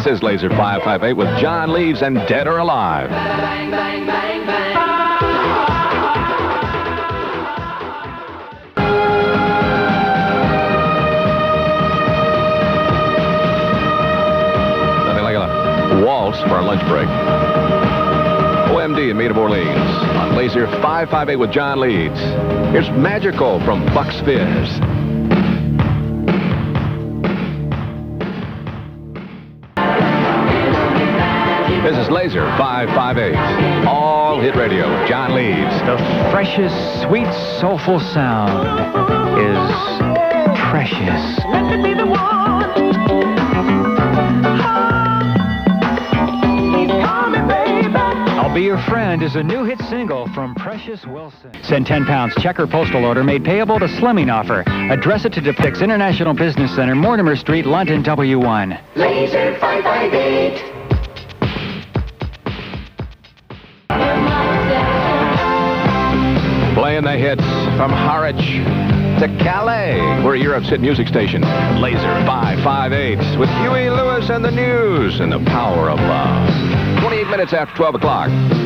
is Laser 558 with John Leeds and Dead or Alive. Bang, bang, bang, bang. Nothing like a waltz for our lunch break. OMD in Mead of Orleans on Laser 558 with John Leeds. Here's Magical from Bucks Fizz. This is Laser 558. All hit radio. John Leeds. The freshest, sweet, soulful sound is Precious. Let me be the one. Call me, baby. I'll Be Your Friend is a new hit single from Precious Wilson. Send 10 pounds check or postal order made payable to Slimming Offer. Address it to Depix International Business Center, Mortimer Street, London, W1. Laser 558. Playing the hits from Harwich to Calais. We're Europe's hit music station. Laser 558 with Huey Lewis and the News and the Power of Love. 28 minutes after 12 o'clock.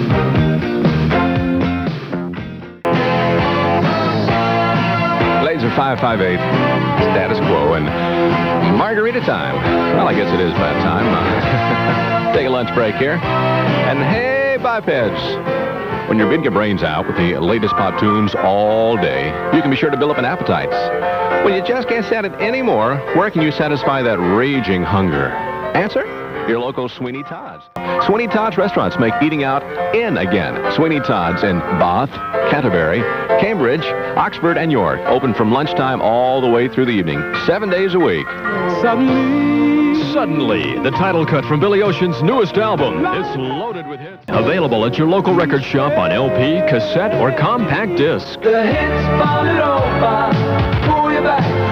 Laser 558. Status quo and margarita time. Well, I guess it is that time. Take a lunch break here. And hey, bipeds. When your bid your brains out with the latest pop tunes all day, you can be sure to build up an appetite. When you just can't stand it anymore, where can you satisfy that raging hunger? Answer? Your local Sweeney Todd's. Sweeney Todd's restaurants make eating out in again. Sweeney Todd's in Bath, Canterbury, Cambridge, Oxford, and York. Open from lunchtime all the way through the evening, 7 days a week. Suddenly, the title cut from Billy Ocean's newest album. It's loaded with hits. Available at your local record shop on LP, cassette, or compact disc. The hits fall it over. Pull you back.